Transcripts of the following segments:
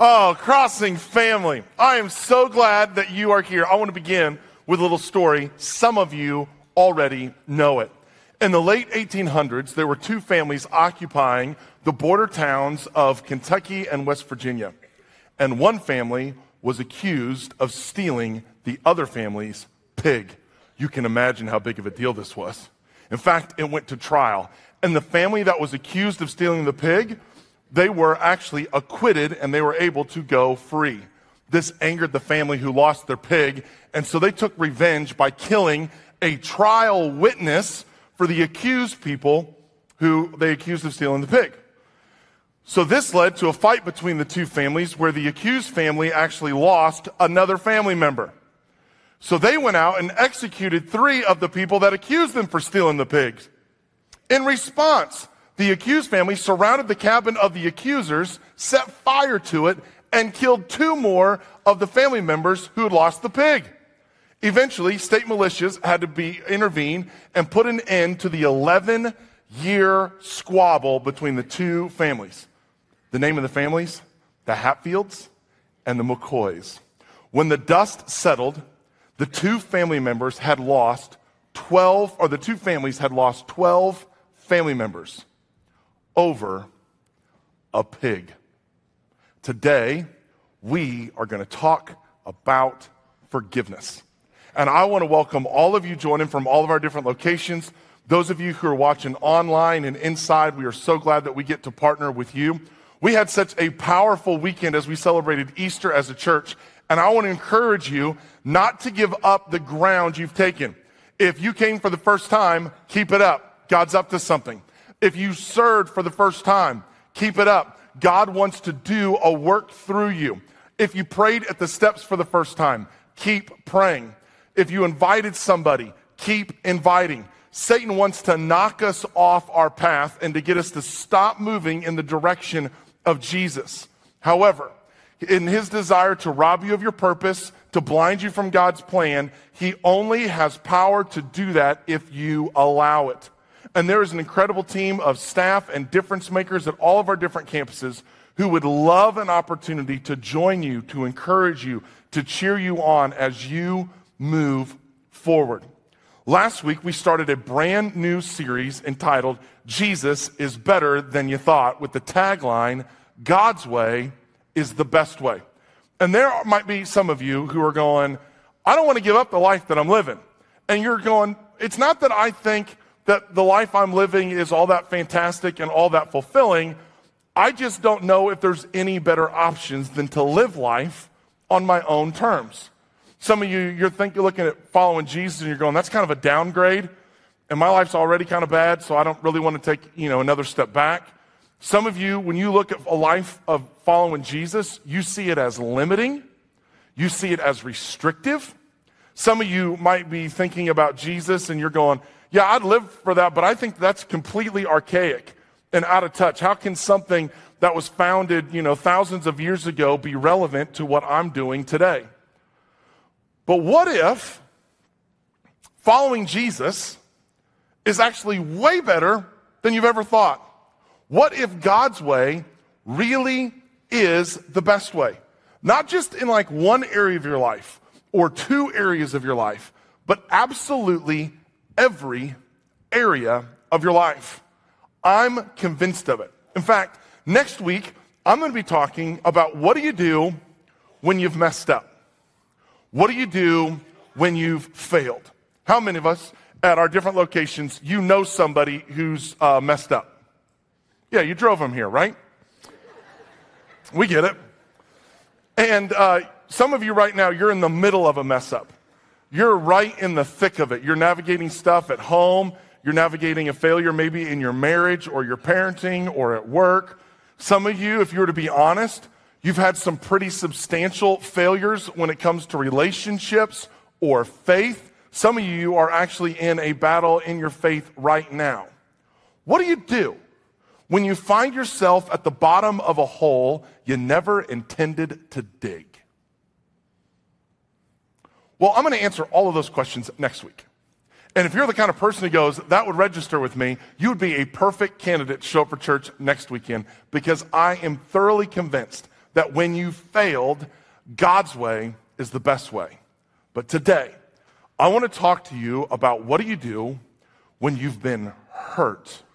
Oh, Crossing family, I am so glad that you are here. I want to begin with a little story. Some of you already know it. In the late 1800s, there were two families occupying the border towns of Kentucky and West Virginia. And one family was accused of stealing the other family's pig. You can imagine how big of a deal this was. In fact, it went to trial. And the family that was accused of stealing the pig, they were actually acquitted and they were able to go free. This angered the family who lost their pig, and so they took revenge by killing a trial witness for the accused people who they accused of stealing the pig. So this led to a fight between the two families where the accused family actually lost another family member. So they went out and executed 3 of the people that accused them for stealing the pigs. In response, the accused family surrounded the cabin of the accusers, set fire to it, and killed 2 more of the family members who had lost the pig. Eventually, state militias had to intervene and put an end to the 11-year squabble between the 2 families. The name of the families? The Hatfields and the McCoys. When the dust settled, the 2 family members had lost 12, or the 2 families had lost 12 family members over a pig. Today, we are going to talk about forgiveness. And I want to welcome all of you joining from all of our different locations. Those of you who are watching online and inside, we are so glad that we get to partner with you. We had such a powerful weekend as we celebrated Easter as a church. And I want to encourage you not to give up the ground you've taken. If you came for the first time, keep it up. God's up to something. If you served for the first time, keep it up. God wants to do a work through you. If you prayed at the steps for the first time, keep praying. If you invited somebody, keep inviting. Satan wants to knock us off our path and to get us to stop moving in the direction of Jesus. However, in his desire to rob you of your purpose, to blind you from God's plan, he only has power to do that if you allow it. And there is an incredible team of staff and difference makers at all of our different campuses who would love an opportunity to join you, to encourage you, to cheer you on as you move forward. Last week, we started a brand new series entitled Jesus is Better Than You Thought, with the tagline, God's way is the best way. And there might be some of you who are going, I don't want to give up the life that I'm living. And you're going, it's not that I think that the life I'm living is all that fantastic and all that fulfilling. I just don't know if there's any better options than to live life on my own terms. Some of you, you're looking at following Jesus and you're going, that's kind of a downgrade. And my life's already kind of bad, so I don't really want to take, another step back. Some of you, when you look at a life of following Jesus, you see it as limiting. You see it as restrictive. Some of you might be thinking about Jesus and you're going, yeah, I'd live for that, but I think that's completely archaic and out of touch. How can something that was founded, thousands of years ago be relevant to what I'm doing today? But what if following Jesus is actually way better than you've ever thought? What if God's way really is the best way? Not just in like one area of your life or 2 areas of your life, but absolutely every area of your life. I'm convinced of it. In fact, next week, I'm going to be talking about what do you do when you've messed up? What do you do when you've failed? How many of us at our different locations, you know somebody who's messed up? Yeah, you drove them here, right? We get it. And some of you right now, you're in the middle of a mess up. You're right in the thick of it. You're navigating stuff at home. You're navigating a failure maybe in your marriage or your parenting or at work. Some of you, if you were to be honest, you've had some pretty substantial failures when it comes to relationships or faith. Some of you are actually in a battle in your faith right now. What do you do when you find yourself at the bottom of a hole you never intended to dig? Well, I'm going to answer all of those questions next week. And if you're the kind of person who goes, that would register with me, you would be a perfect candidate to show up for church next weekend, because I am thoroughly convinced that when you failed, God's way is the best way. But today, I want to talk to you about what do you do when you've been hurt?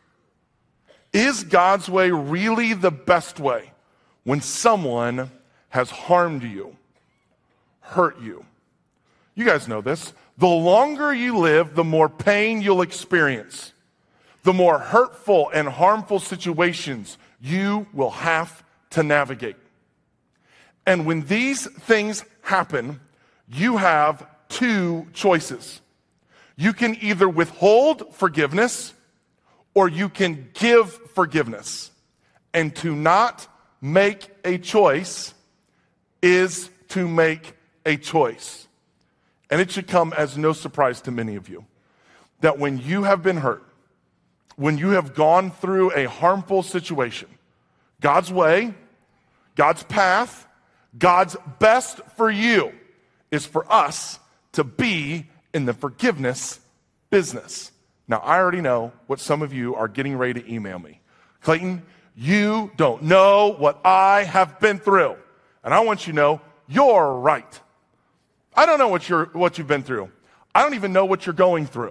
Is God's way really the best way when someone has harmed you, hurt you? You guys know this. The longer you live, the more pain you'll experience. The more hurtful and harmful situations you will have to navigate. And when these things happen, you have two choices. You can either withhold forgiveness or you can give forgiveness. And to not make a choice is to make a choice. And it should come as no surprise to many of you that when you have been hurt, when you have gone through a harmful situation, God's way, God's path, God's best for you is for us to be in the forgiveness business. Now, I already know what some of you are getting ready to email me. Clayton, you don't know what I have been through. And I want you to know, you're right. I don't know what you've been through. I don't even know what you're going through.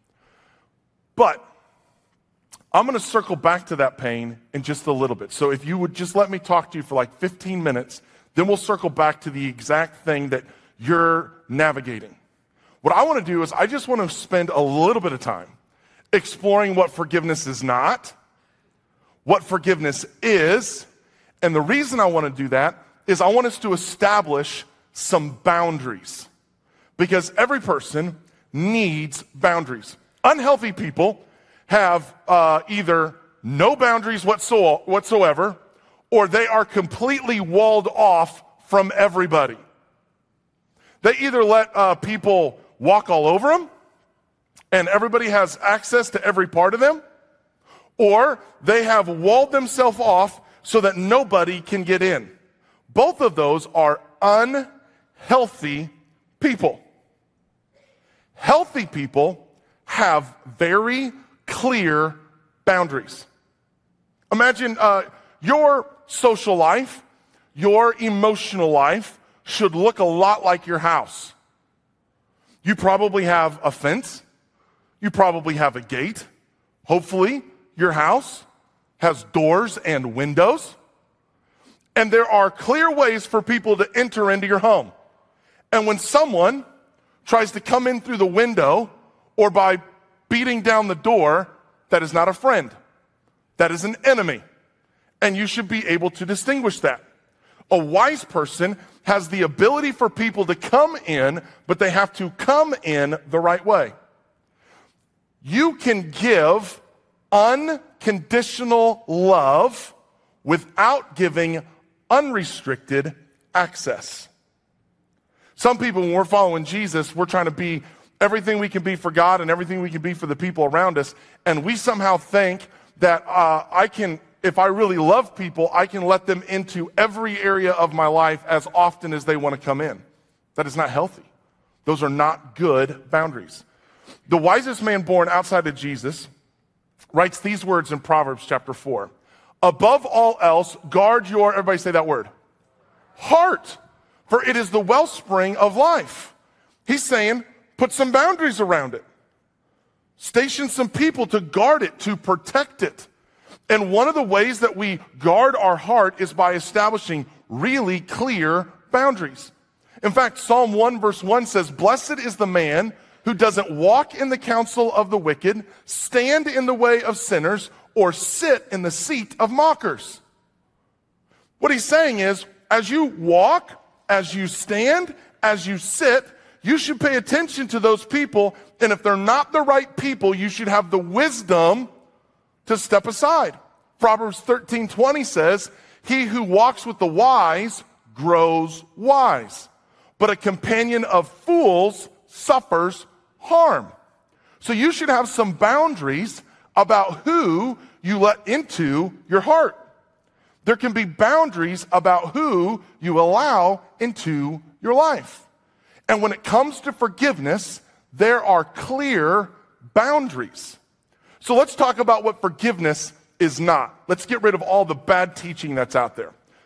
But I'm going to circle back to that pain in just a little bit. So if you would just let me talk to you for like 15 minutes, then we'll circle back to the exact thing that you're navigating. What I want to do is I just want to spend a little bit of time exploring what forgiveness is not, what forgiveness is, and the reason I want to do that is I want us to establish some boundaries. Because every person needs boundaries. Unhealthy people have either no boundaries whatsoever, or they are completely walled off from everybody. They either let people walk all over them, and everybody has access to every part of them, or they have walled themselves off so that nobody can get in. Both of those are unhealthy people. Healthy people have very clear boundaries. Imagine your social life, your emotional life should look a lot like your house. You probably have a fence. You probably have a gate. Hopefully, your house has doors and windows. And there are clear ways for people to enter into your home. And when someone tries to come in through the window or by beating down the door, that is not a friend. That is an enemy. And you should be able to distinguish that. A wise person has the ability for people to come in, but they have to come in the right way. You can give unconditional love without giving unrestricted access. Some people, when we're following Jesus, we're trying to be everything we can be for God and everything we can be for the people around us, and we somehow think that if I really love people, I can let them into every area of my life as often as they want to come in. That is not healthy. Those are not good boundaries. The wisest man born outside of Jesus writes these words in Proverbs chapter 4. Above all else, guard your, everybody say that word, heart, for it is the wellspring of life. He's saying, put some boundaries around it. Station some people to guard it, to protect it. And one of the ways that we guard our heart is by establishing really clear boundaries. In fact, Psalm 1 verse 1 says, blessed is the man who doesn't walk in the counsel of the wicked, stand in the way of sinners, or sit in the seat of mockers. What he's saying is, as you walk, as you stand, as you sit, you should pay attention to those people, and if they're not the right people, you should have the wisdom to step aside. Proverbs 13:20 says, he who walks with the wise grows wise, but a companion of fools suffers harm. So you should have some boundaries about who you let into your heart. There can be boundaries about who you allow into your life. And when it comes to forgiveness, there are clear boundaries. So let's talk about what forgiveness is not. Let's get rid of all the bad teaching that's out there.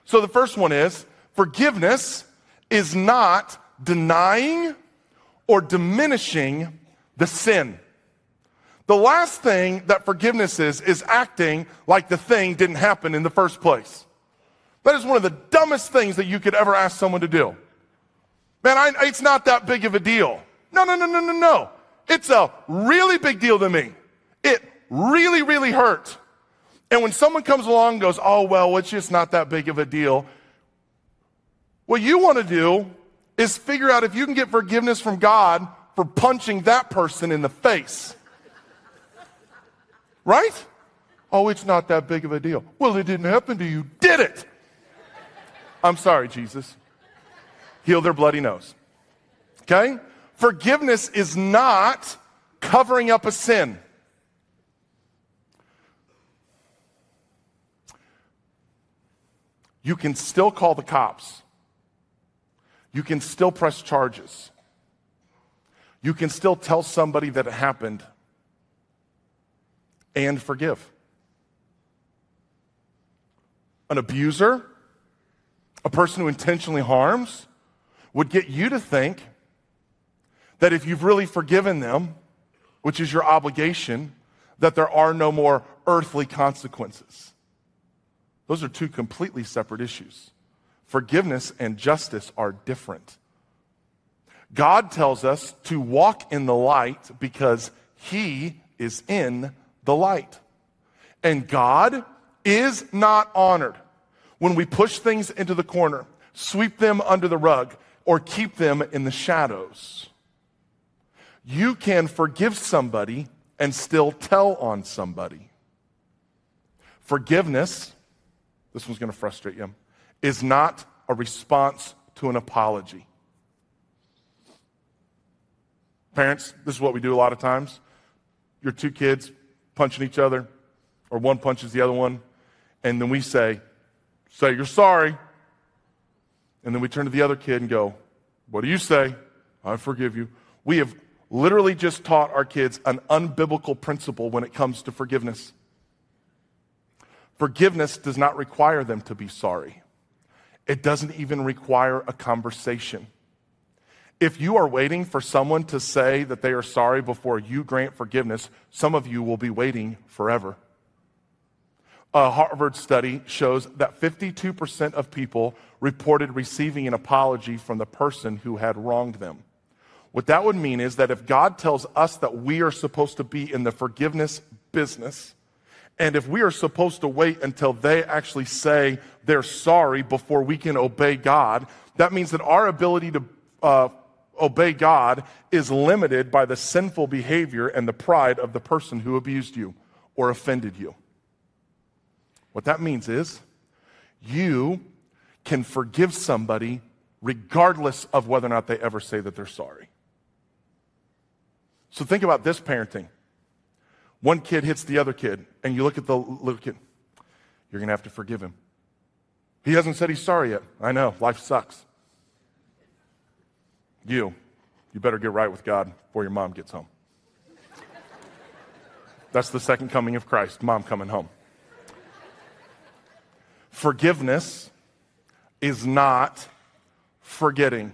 So the first one is, forgiveness is not denying or diminishing the sin. The last thing that forgiveness is acting like the thing didn't happen in the first place. That is one of the dumbest things that you could ever ask someone to do. Man, it's not that big of a deal. No. It's a really big deal to me. It really, really hurt. And when someone comes along and goes, oh, well, it's just not that big of a deal. What you want to do is figure out if you can get forgiveness from God for punching that person in the face. Right? Oh, it's not that big of a deal. Well, it didn't happen to you, did it? I'm sorry, Jesus. Heal their bloody nose. Okay? Forgiveness is not covering up a sin. You can still call the cops. You can still press charges. You can still tell somebody that it happened and forgive. An abuser, a person who intentionally harms, would get you to think that if you've really forgiven them, which is your obligation, that there are no more earthly consequences. Those are two completely separate issues. Forgiveness and justice are different. God tells us to walk in the light because He is in the light. And God is not honored when we push things into the corner, sweep them under the rug, or keep them in the shadows. You can forgive somebody and still tell on somebody. Forgiveness, this one's going to frustrate you, is not a response to an apology. Parents, this is what we do a lot of times. Your two kids punching each other, or one punches the other one, and then we say you're sorry. And then we turn to the other kid and go, what do you say? I forgive you. We have literally just taught our kids an unbiblical principle when it comes to forgiveness. Forgiveness does not require them to be sorry. It doesn't even require a conversation. If you are waiting for someone to say that they are sorry before you grant forgiveness, some of you will be waiting forever. A Harvard study shows that 52% of people reported receiving an apology from the person who had wronged them. What that would mean is that if God tells us that we are supposed to be in the forgiveness business, and if we are supposed to wait until they actually say they're sorry before we can obey God, that means that our ability to obey God is limited by the sinful behavior and the pride of the person who abused you or offended you. What that means is you can forgive somebody regardless of whether or not they ever say that they're sorry. So think about this parenting. One kid hits the other kid, and you look at the little kid. You're going to have to forgive him. He hasn't said he's sorry yet. I know, life sucks. You better get right with God before your mom gets home. That's the second coming of Christ, mom coming home. Forgiveness is not forgetting.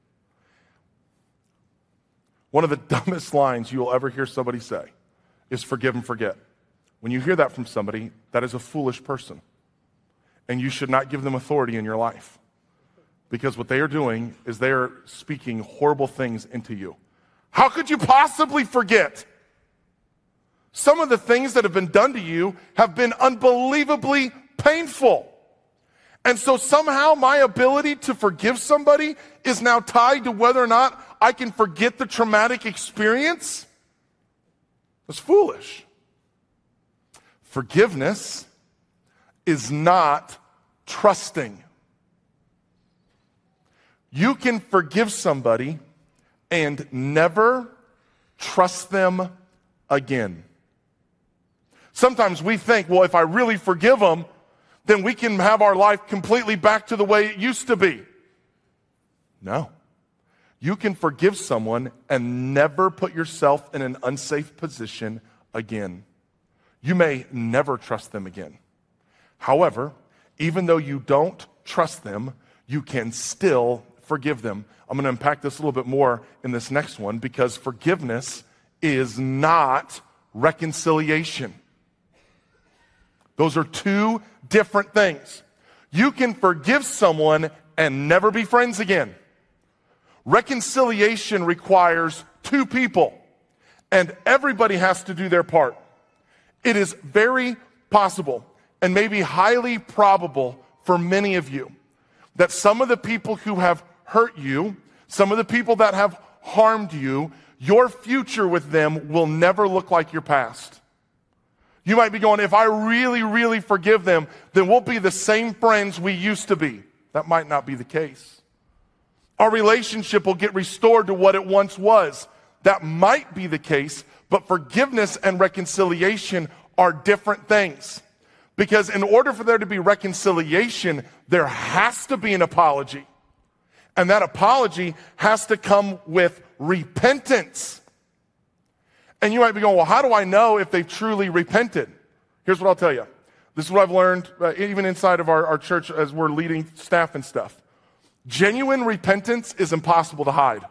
One of the dumbest lines you will ever hear somebody say is forgive and forget. When you hear that from somebody, that is a foolish person. And you should not give them authority in your life. Because what they are doing is they are speaking horrible things into you. How could you possibly forget? Some of the things that have been done to you have been unbelievably painful. And so somehow my ability to forgive somebody is now tied to whether or not I can forget the traumatic experience. That's foolish. Forgiveness is not trusting. You can forgive somebody and never trust them again. Sometimes we think, well, if I really forgive them, then we can have our life completely back to the way it used to be. No. You can forgive someone and never put yourself in an unsafe position again. You may never trust them again. However, even though you don't trust them, you can still forgive them. I'm going to unpack this a little bit more in this next one, because forgiveness is not reconciliation. Those are two different things. You can forgive someone and never be friends again. Reconciliation requires two people, and everybody has to do their part. It is very possible, and maybe highly probable for many of you, that some of the people who have hurt you, some of the people that have harmed you, your future with them will never look like your past. You might be going, if I really, really forgive them, then we'll be the same friends we used to be. That might not be the case. Our relationship will get restored to what it once was. That might be the case, but forgiveness and reconciliation are different things. Because in order for there to be reconciliation, there has to be an apology. And that apology has to come with repentance. And you might be going, well, how do I know if they've truly repented? Here's what I'll tell you. This is what I've learned, even inside of our church as we're leading staff and stuff. Genuine repentance is impossible to hide.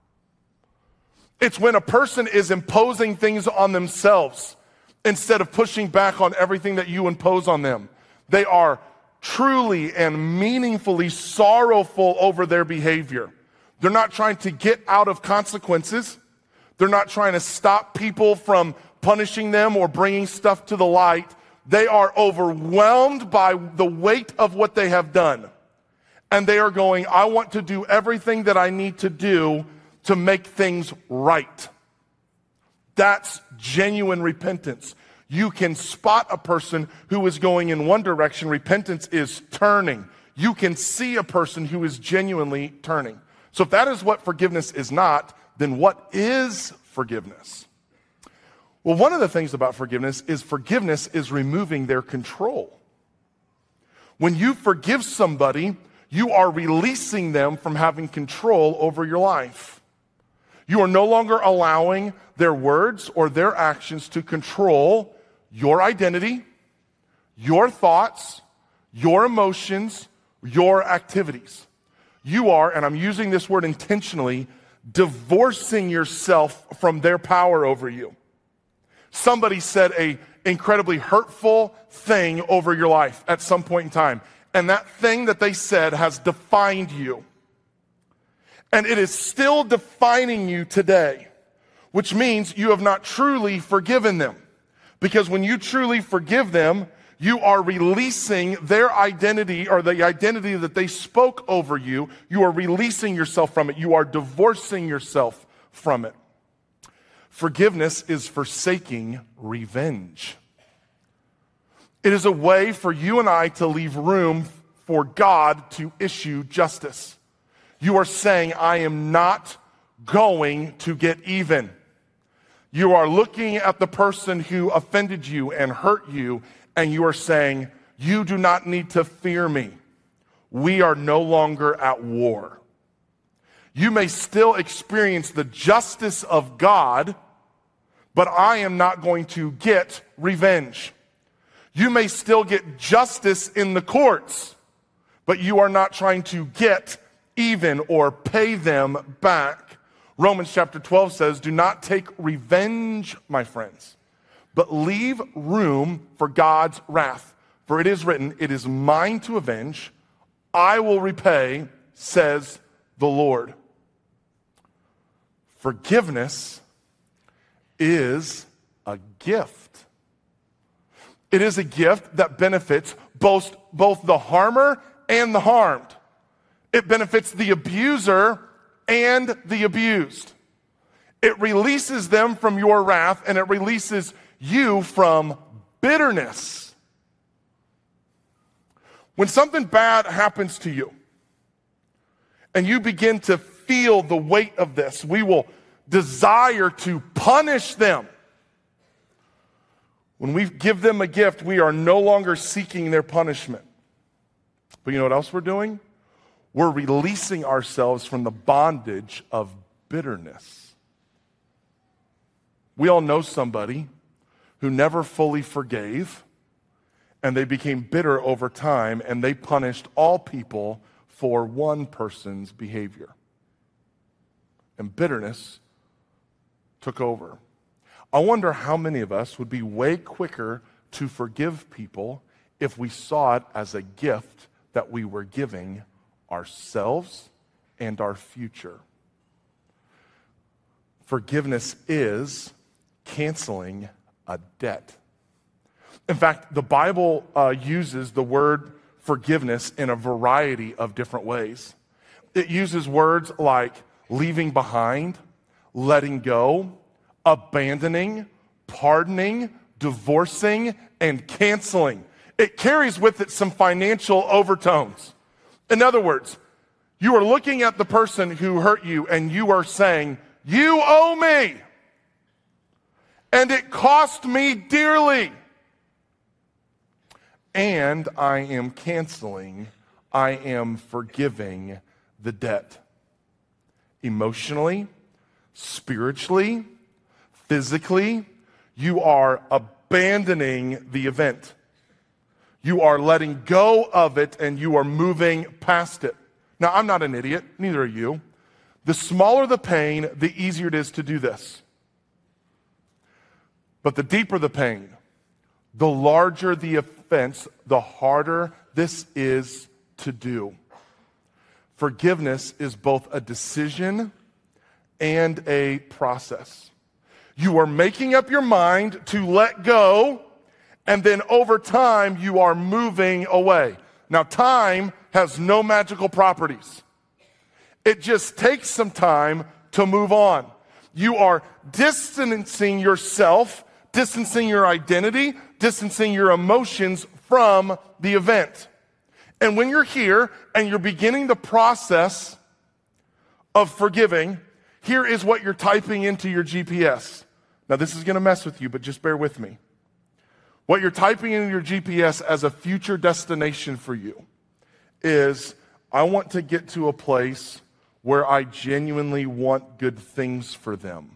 It's when a person is imposing things on themselves instead of pushing back on everything that you impose on them. They are truly and meaningfully sorrowful over their behavior. They're not trying to get out of consequences. They're not trying to stop people from punishing them or bringing stuff to the light. They are overwhelmed by the weight of what they have done. And they are going, I want to do everything that I need to do to make things right. That's genuine repentance. You can spot a person who is going in one direction. Repentance is turning. You can see a person who is genuinely turning. So if that is what forgiveness is not, then what is forgiveness? Well, one of the things about forgiveness is removing their control. When you forgive somebody, you are releasing them from having control over your life. You are no longer allowing their words or their actions to control your identity, your thoughts, your emotions, your activities. You are, and I'm using this word intentionally, divorcing yourself from their power over you. Somebody said an incredibly hurtful thing over your life at some point in time, and that thing that they said has defined you. And it is still defining you today, which means you have not truly forgiven them. Because when you truly forgive them, you are releasing their identity or the identity that they spoke over you. You are releasing yourself from it. You are divorcing yourself from it. Forgiveness is forsaking revenge. It is a way for you and I to leave room for God to issue justice. You are saying, I am not going to get even. You are looking at the person who offended you and hurt you, and you are saying, you do not need to fear me. We are no longer at war. You may still experience the justice of God, but I am not going to get revenge. You may still get justice in the courts, but you are not trying to get even or pay them back. Romans chapter 12 says, do not take revenge, my friends, but leave room for God's wrath. For it is written, it is mine to avenge. I will repay, says the Lord. Forgiveness is a gift. It is a gift that benefits both the harmer and the harmed. It benefits the abuser and the abused. It releases them from your wrath, and it releases you from bitterness. When something bad happens to you, and you begin to feel the weight of this, we will desire to punish them. When we give them a gift, we are no longer seeking their punishment. But you know what else we're doing? We're releasing ourselves from the bondage of bitterness. We all know somebody who never fully forgave, and they became bitter over time, and they punished all people for one person's behavior. And bitterness took over. I wonder how many of us would be way quicker to forgive people if we saw it as a gift that we were giving ourselves and our future. Forgiveness is canceling a debt. In fact, the Bible uses the word forgiveness in a variety of different ways. It uses words like leaving behind, letting go, abandoning, pardoning, divorcing, and canceling. It carries with it some financial overtones. In other words, you are looking at the person who hurt you and you are saying, "You owe me, and it cost me dearly. And I am canceling, I am forgiving the debt." Emotionally, spiritually, physically, you are abandoning the event. You are letting go of it and you are moving past it. Now, I'm not an idiot, neither are you. The smaller the pain, the easier it is to do this. But the deeper the pain, the larger the offense, the harder this is to do. Forgiveness is both a decision and a process. You are making up your mind to let go, and then over time, you are moving away. Now, time has no magical properties. It just takes some time to move on. You are distancing yourself, distancing your identity, distancing your emotions from the event. And when you're here and you're beginning the process of forgiving, here is what you're typing into your GPS. Now, this is going to mess with you, but just bear with me. What you're typing in your GPS as a future destination for you is, I want to get to a place where I genuinely want good things for them.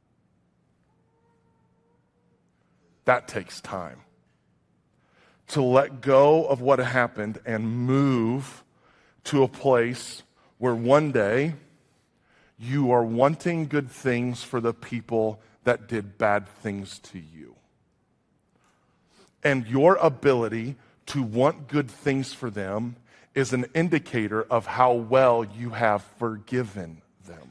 That takes time. To let go of what happened and move to a place where one day you are wanting good things for the people that did bad things to you. And your ability to want good things for them is an indicator of how well you have forgiven them.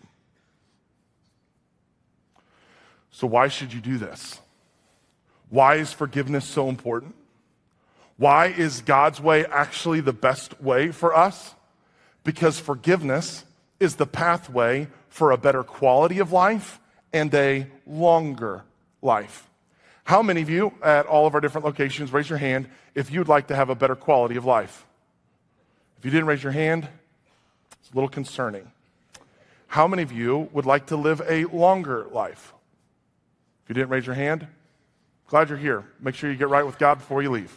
So why should you do this? Why is forgiveness so important? Why is God's way actually the best way for us? Because forgiveness is the pathway for a better quality of life and a longer life. How many of you at all of our different locations, raise your hand if you'd like to have a better quality of life? If you didn't raise your hand, it's a little concerning. How many of you would like to live a longer life? If you didn't raise your hand, glad you're here. Make sure you get right with God before you leave.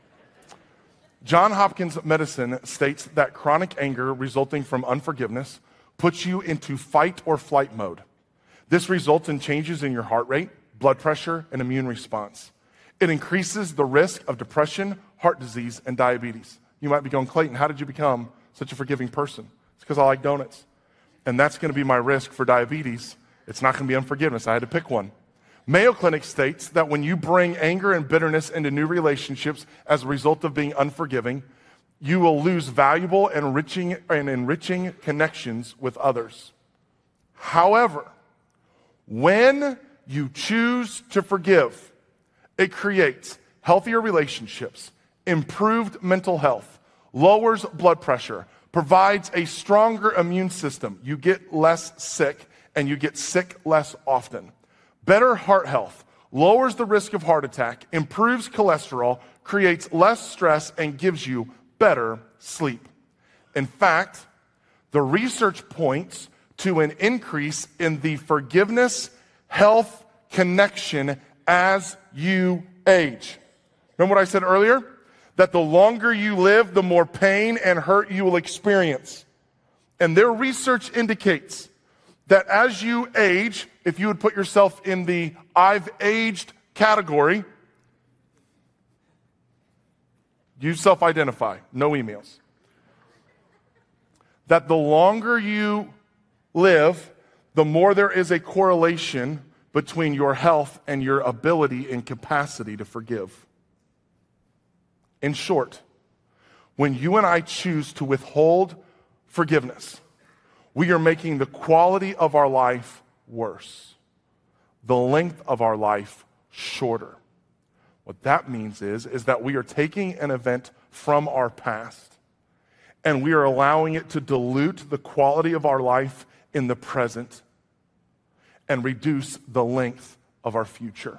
John Hopkins Medicine states that chronic anger resulting from unforgiveness puts you into fight or flight mode. This results in changes in your heart rate, blood pressure, and immune response. It increases the risk of depression, heart disease, and diabetes. You might be going, "Clayton, how did you become such a forgiving person?" It's because I like donuts. And that's going to be my risk for diabetes. It's not going to be unforgiveness. I had to pick one. Mayo Clinic states that when you bring anger and bitterness into new relationships as a result of being unforgiving, you will lose valuable and enriching connections with others. However, when you choose to forgive, it creates healthier relationships, improved mental health, lowers blood pressure, provides a stronger immune system. You get less sick, and you get sick less often. Better heart health, lowers the risk of heart attack, improves cholesterol, creates less stress, and gives you better sleep. In fact, the research points to an increase in the forgiveness health connection as you age. Remember what I said earlier? That the longer you live, the more pain and hurt you will experience. And their research indicates that as you age, if you would put yourself in the I've aged category, You self-identify, no emails. That the longer you live, the more there is a correlation between your health and your ability and capacity to forgive. In short, when you and I choose to withhold forgiveness, we are making the quality of our life worse, the length of our life shorter. What that means is that we are taking an event from our past and we are allowing it to dilute the quality of our life in the present and reduce the length of our future.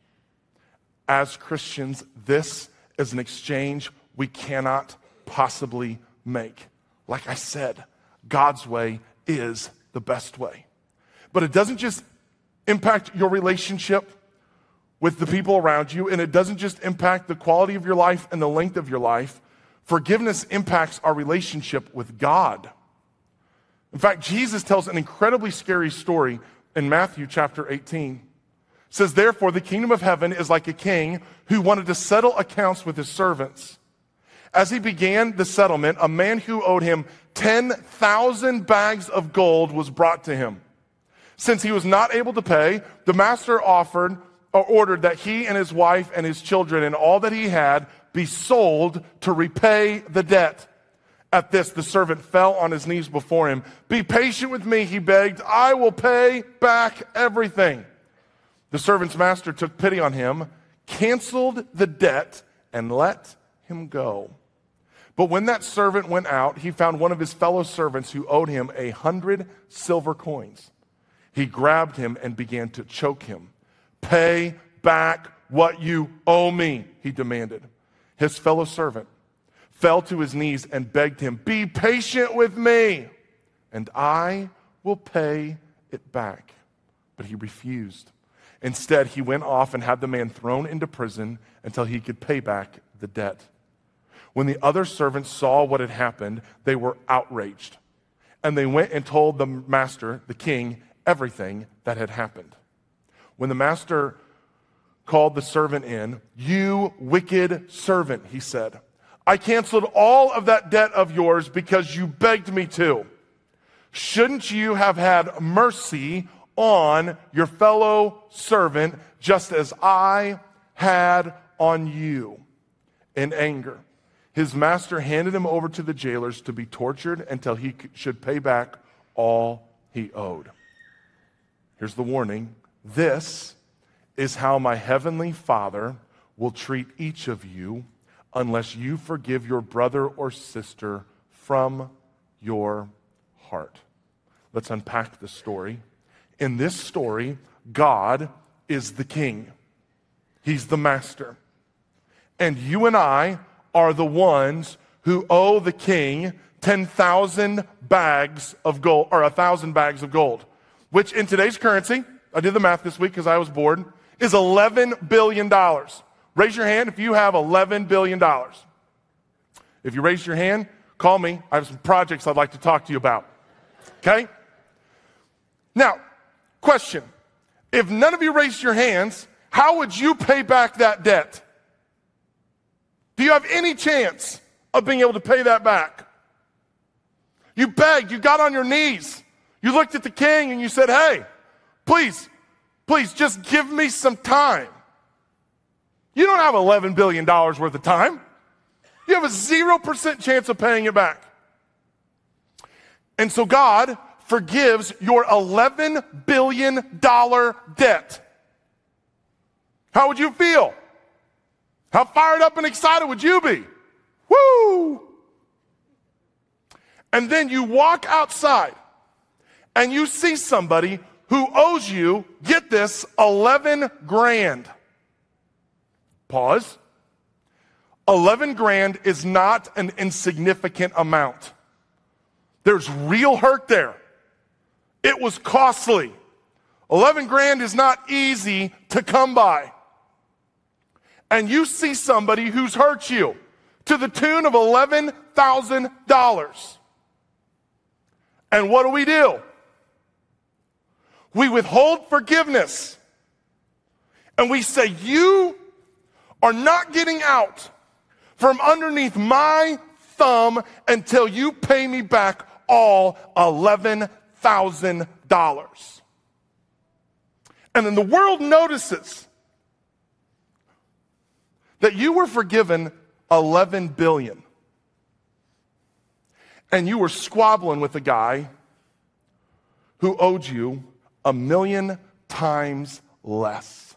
As Christians, this is an exchange we cannot possibly make. Like I said, God's way is the best way. But it doesn't just impact your relationship with the people around you, and it doesn't just impact the quality of your life and the length of your life. Forgiveness impacts our relationship with God. In fact, Jesus tells an incredibly scary story in Matthew chapter 18. It says, therefore, the kingdom of heaven is like a king who wanted to settle accounts with his servants. As he began the settlement, a man who owed him 10,000 bags of gold was brought to him. Since he was not able to pay, the master ordered that he and his wife and his children and all that he had be sold to repay the debt. At this, the servant fell on his knees before him. Be patient with me, he begged. I will pay back everything. The servant's master took pity on him, canceled the debt, and let him go. But when that servant went out, he found one of his fellow servants who owed him 100 silver coins. He grabbed him and began to choke him. Pay back what you owe me, he demanded. His fellow servant fell to his knees and begged him, be patient with me, and I will pay it back. But he refused. Instead, he went off and had the man thrown into prison until he could pay back the debt. When the other servants saw what had happened, they were outraged. And they went and told the master, the king, everything that had happened. When the master called the servant in, you wicked servant, he said, I canceled all of that debt of yours because you begged me to. Shouldn't you have had mercy on your fellow servant just as I had on you? In anger, his master handed him over to the jailers to be tortured until he should pay back all he owed. Here's the warning. This is how my heavenly Father will treat each of you unless you forgive your brother or sister from your heart. Let's unpack the story. In this story, God is the king. He's the master. And you and I are the ones who owe the king 10,000 bags of gold, or 1,000 bags of gold, which in today's currency, I did the math this week because I was bored, is $11 billion. Raise your hand if you have $11 billion. If you raise your hand, call me. I have some projects I'd like to talk to you about. Okay? Now, question. If none of you raised your hands, how would you pay back that debt? Do you have any chance of being able to pay that back? You begged, you got on your knees, you looked at the king and you said, hey, please just give me some time. You don't have $11 billion worth of time. You have a 0% chance of paying it back. And so God forgives your $11 billion debt. How would you feel? How fired up and excited would you be? Woo! And then you walk outside and you see somebody who owes you, get this, 11 grand. Pause. 11 grand is not an insignificant amount. There's real hurt there. It was costly. 11 grand is not easy to come by. And you see somebody who's hurt you to the tune of $11,000. And what do? We withhold forgiveness. And we say, you are not getting out from underneath my thumb until you pay me back all $11,000. And then the world notices that you were forgiven $11 billion. And you were squabbling with a guy who owed you $1 million times less.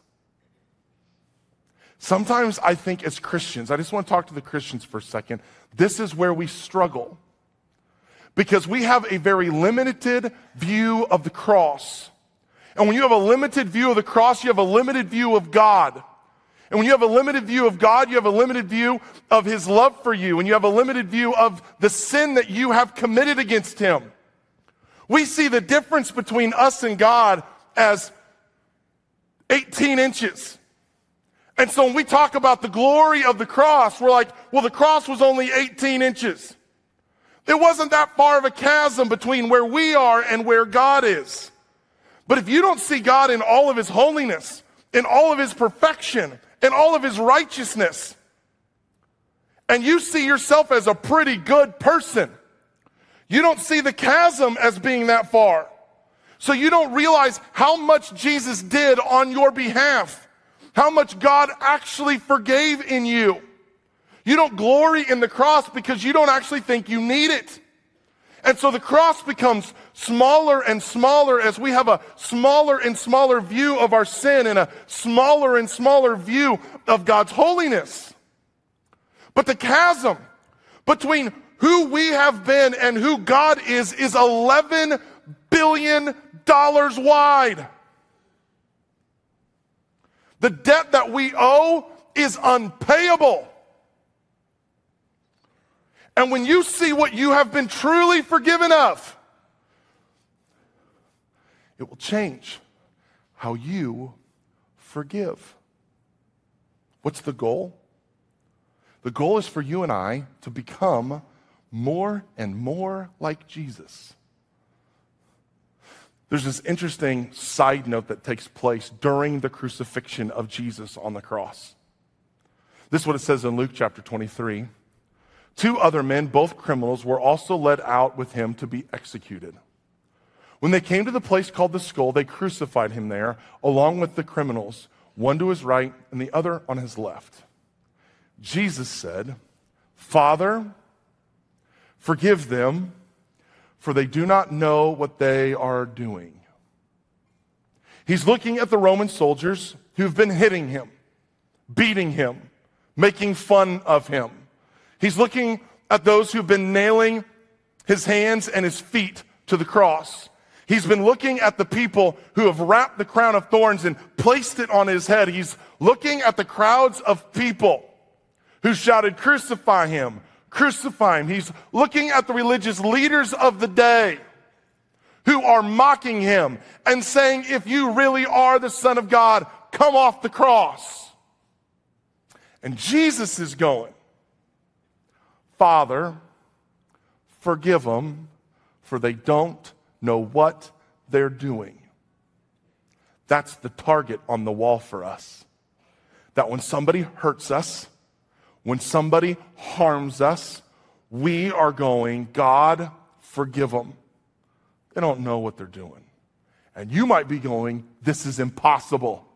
Sometimes I think as Christians, I just want to talk to the Christians for a second, this is where we struggle. Because we have a very limited view of the cross. And when you have a limited view of the cross, you have a limited view of God. And when you have a limited view of God, you have a limited view of His love for you. And you have a limited view of the sin that you have committed against Him. We see the difference between us and God as 18 inches. And so when we talk about the glory of the cross, we're like, well, the cross was only 18 inches. It wasn't that far of a chasm between where we are and where God is. But if you don't see God in all of His holiness, in all of His perfection, in all of His righteousness, and you see yourself as a pretty good person, you don't see the chasm as being that far. So you don't realize how much Jesus did on your behalf, how much God actually forgave in you. You don't glory in the cross because you don't actually think you need it. And so the cross becomes smaller and smaller as we have a smaller and smaller view of our sin and a smaller and smaller view of God's holiness. But the chasm between who we have been and who God is $11 billion wide. The debt that we owe is unpayable. And when you see what you have been truly forgiven of, it will change how you forgive. What's the goal? The goal is for you and I to become more and more like Jesus. There's this interesting side note that takes place during the crucifixion of Jesus on the cross. This is what it says in Luke chapter 23. 2 other men, both criminals, were also led out with him to be executed. When they came to the place called the Skull, they crucified him there, along with the criminals, one to his right and the other on his left. Jesus said, "Father, forgive them, for they do not know what they are doing." He's looking at the Roman soldiers who've been hitting him, beating him, making fun of him. He's looking at those who've been nailing his hands and his feet to the cross. He's been looking at the people who have wrapped the crown of thorns and placed it on his head. He's looking at the crowds of people who shouted, "Crucify him, crucify him." He's looking at the religious leaders of the day who are mocking him and saying, "If you really are the Son of God, come off the cross." And Jesus is going, "Father, forgive them, for they don't know what they're doing." That's the target on the wall for us. That when somebody hurts us, when somebody harms us, we are going, "God, forgive them. They don't know what they're doing." And you might be going, "This is impossible."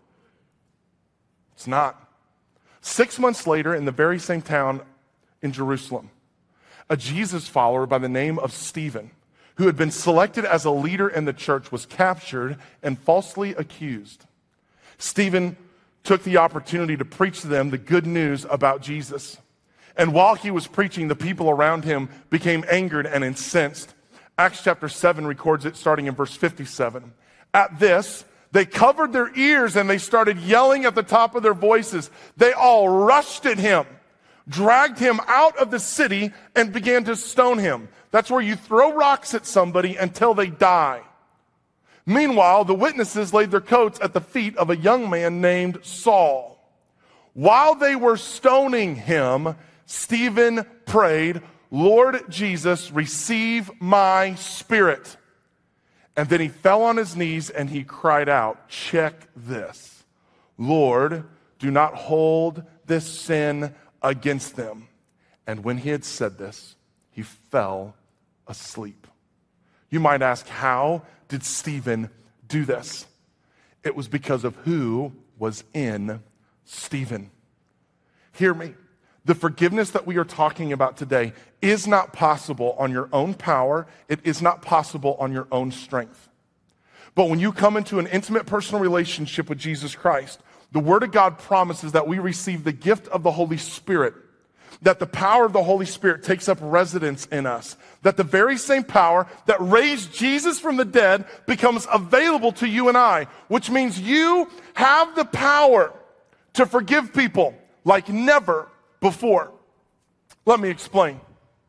It's not. 6 months later, in the very same town in Jerusalem, a Jesus follower by the name of Stephen, who had been selected as a leader in the church, was captured and falsely accused. Stephen took the opportunity to preach to them the good news about Jesus. And while he was preaching, the people around him became angered and incensed. Acts chapter 7 records it starting in verse 57. At this, they covered their ears and they started yelling at the top of their voices. They all rushed at him, dragged him out of the city, and began to stone him. That's where you throw rocks at somebody until they die. Meanwhile, the witnesses laid their coats at the feet of a young man named Saul. While they were stoning him, Stephen prayed, "Lord Jesus, receive my spirit." And then he fell on his knees and he cried out, check this, "Lord, do not hold this sin against them." And when he had said this, he fell asleep. You might ask, how did Stephen do this? It was because of who was in Stephen. Hear me. The forgiveness that we are talking about today is not possible on your own power. It is not possible on your own strength. But when you come into an intimate personal relationship with Jesus Christ, the Word of God promises that we receive the gift of the Holy Spirit, that the power of the Holy Spirit takes up residence in us, that the very same power that raised Jesus from the dead becomes available to you and I, which means you have the power to forgive people like never before. Let me explain.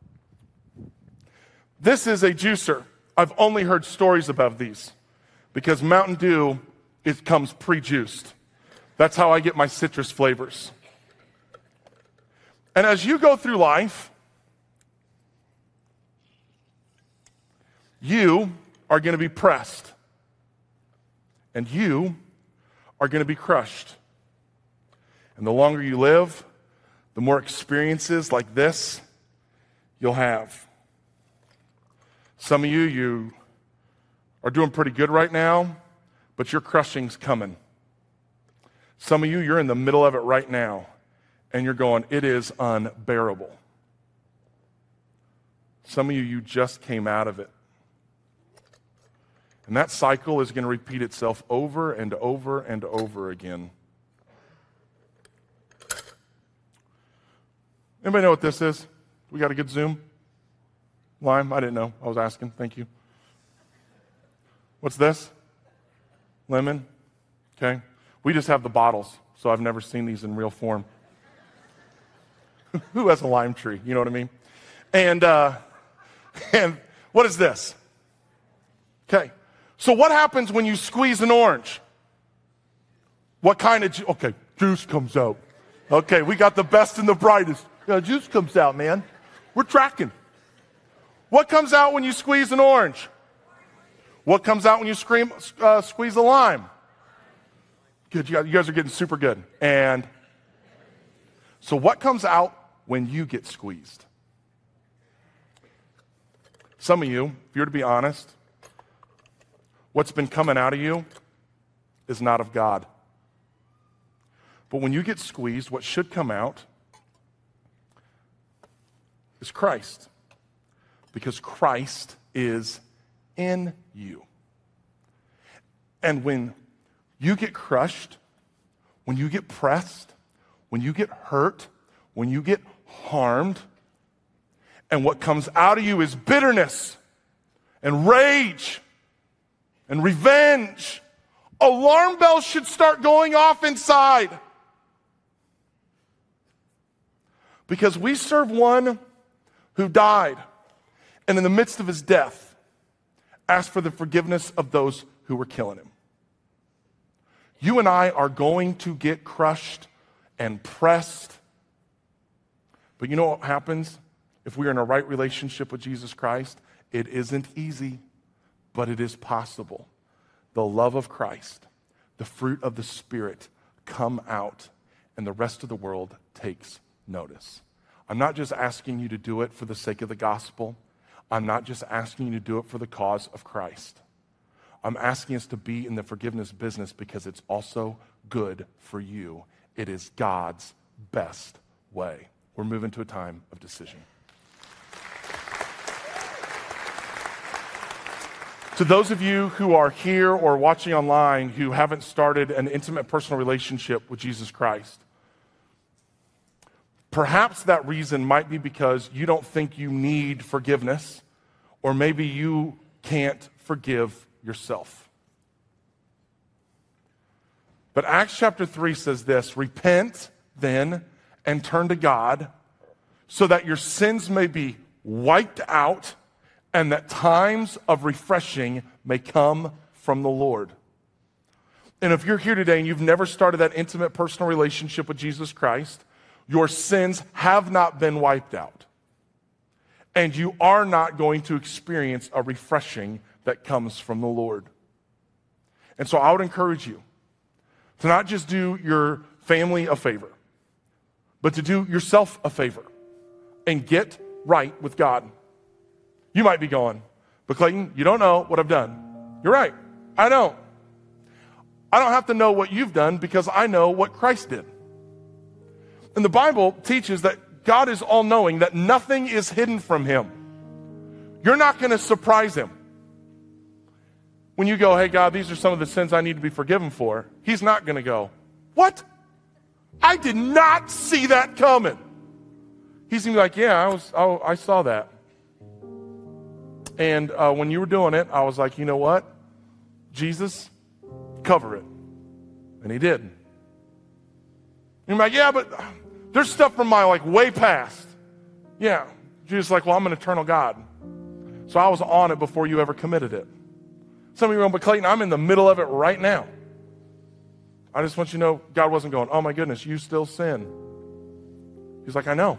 This is a juicer. I've only heard stories about these because Mountain Dew, it comes pre-juiced. That's how I get my citrus flavors. And as you go through life, you are going to be pressed. And you are going to be crushed. And the longer you live, the more experiences like this you'll have. Some of you are doing pretty good right now, but your crushing's coming. Some of you, you're in the middle of it right now, and you're going, it is unbearable. Some of you just came out of it. And that cycle is going to repeat itself over and over and over again. Anybody know what this is? We got a good Zoom? Lime? I didn't know. I was asking. Thank you. What's this? Lemon? Okay. We just have the bottles, so I've never seen these in real form. Who has a lime tree? You know what I mean? And what is this? Okay. So what happens when you squeeze an orange? What kind of okay, juice comes out. Okay, we got the best and the brightest. Juice comes out, man. We're tracking. What comes out when you squeeze an orange? What comes out when you squeeze a lime? Good, you guys are getting super good. And so what comes out when you get squeezed? Some of you, if you're to be honest, what's been coming out of you is not of God. But when you get squeezed, what should come out is Christ. Because Christ is in you. And when you get crushed, when you get pressed, when you get hurt, when you get harmed, and what comes out of you is bitterness and rage and revenge, alarm bells should start going off inside. Because we serve one who died, and in the midst of his death, asked for the forgiveness of those who were killing him. You and I are going to get crushed and pressed. But you know what happens if we are in a right relationship with Jesus Christ? It isn't easy, but it is possible. The love of Christ, the fruit of the Spirit come out, and the rest of the world takes notice. I'm not just asking you to do it for the sake of the gospel. I'm not just asking you to do it for the cause of Christ. I'm asking us to be in the forgiveness business because it's also good for you. It is God's best way. We're moving to a time of decision. To those of you who are here or watching online who haven't started an intimate personal relationship with Jesus Christ, perhaps that reason might be because you don't think you need forgiveness, or maybe you can't forgive yourself. But Acts chapter 3 says this: repent then and turn to God so that your sins may be wiped out and that times of refreshing may come from the Lord. And if you're here today and you've never started that intimate personal relationship with Jesus Christ, your sins have not been wiped out. And you are not going to experience a refreshing that comes from the Lord. And so I would encourage you to not just do your family a favor, but to do yourself a favor. and get right with God. You might be going, but Clayton, you don't know what I've done. You're right. I don't. I don't have to know what you've done because I know what Christ did. And the Bible teaches that God is all-knowing, that nothing is hidden from him. You're not going to surprise him. When you go, hey, God, these are some of the sins I need to be forgiven for, he's not going to go, what? I did not see that coming. He's going to be like, yeah, I saw that. And when you were doing it, I was like, you know what? Jesus, cover it. And he did. You're like, yeah, but there's stuff from my way past. Yeah. Jesus is like, well, I'm an eternal God. So I was on it before you ever committed it. Some of you are going, but Clayton, I'm in the middle of it right now. I just want you to know God wasn't going, oh my goodness, you still sin. He's like, I know.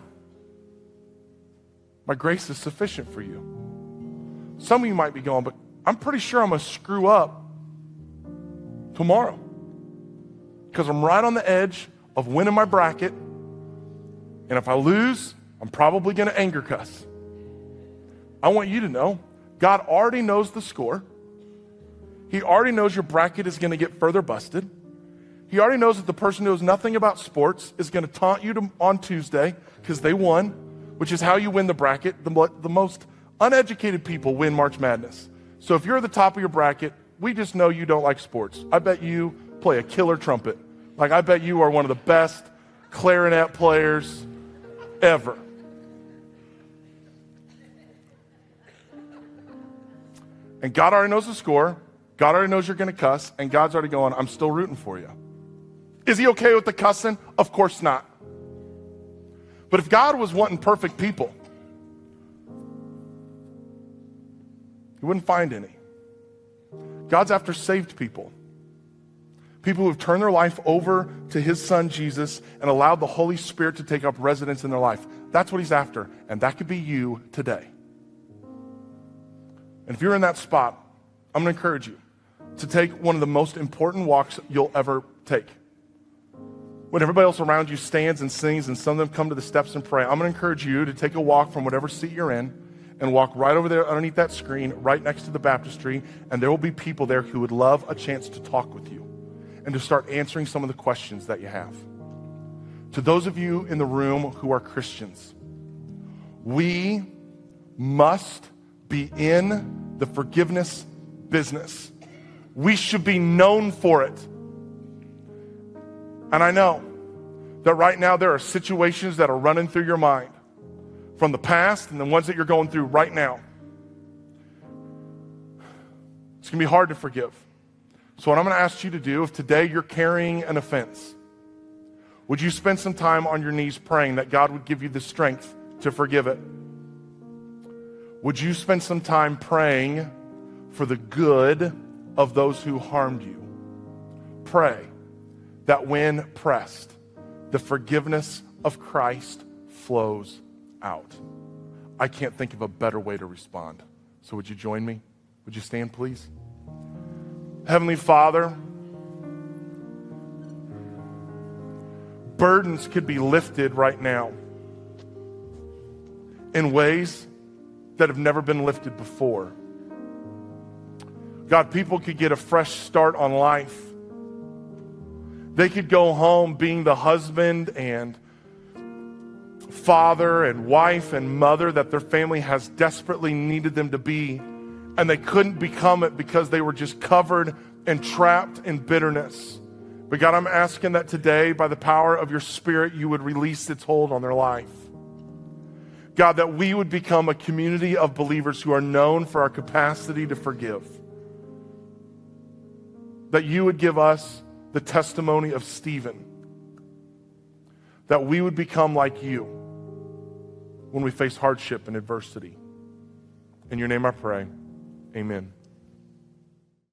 My grace is sufficient for you. Some of you might be going, but I'm pretty sure I'm going to screw up tomorrow. Because I'm right on the edge of winning my bracket. And if I lose, I'm probably going to anger cuss. I want you to know, God already knows the score. He already knows your bracket is going to get further busted. He already knows that the person who knows nothing about sports is going to taunt you on Tuesday because they won, which is how you win the bracket. The most uneducated people win March Madness. So if you're at the top of your bracket, we just know you don't like sports. I bet you play a killer trumpet. I bet you are one of the best clarinet players ever. And God already knows the score. God already knows you're going to cuss. And God's already going, I'm still rooting for you. Is he okay with the cussing? Of course not. But if God was wanting perfect people, he wouldn't find any. God's after saved people. People who have turned their life over to his son Jesus and allowed the Holy Spirit to take up residence in their life. That's what he's after. And that could be you today. And if you're in that spot, I'm going to encourage you to take one of the most important walks you'll ever take. When everybody else around you stands and sings and some of them come to the steps and pray, I'm going to encourage you to take a walk from whatever seat you're in and walk right over there underneath that screen, right next to the baptistry, and there will be people there who would love a chance to talk with you and to start answering some of the questions that you have. To those of you in the room who are Christians, we must be in the forgiveness business. We should be known for it. And I know that right now there are situations that are running through your mind from the past and the ones that you're going through right now. It's going to be hard to forgive. So what I'm going to ask you to do, if today you're carrying an offense, would you spend some time on your knees praying that God would give you the strength to forgive it? Would you spend some time praying for the good of those who harmed you? Pray that when pressed, the forgiveness of Christ flows out. I can't think of a better way to respond. So would you join me? Would you stand, please? Heavenly Father, burdens could be lifted right now in ways that have never been lifted before. God, people could get a fresh start on life. They could go home being the husband and father and wife and mother that their family has desperately needed them to be, and they couldn't become it because they were just covered and trapped in bitterness. But God, I'm asking that today, by the power of your Spirit, you would release its hold on their life. God, that we would become a community of believers who are known for our capacity to forgive. That you would give us the testimony of Stephen. That we would become like you when we face hardship and adversity. In your name I pray, amen.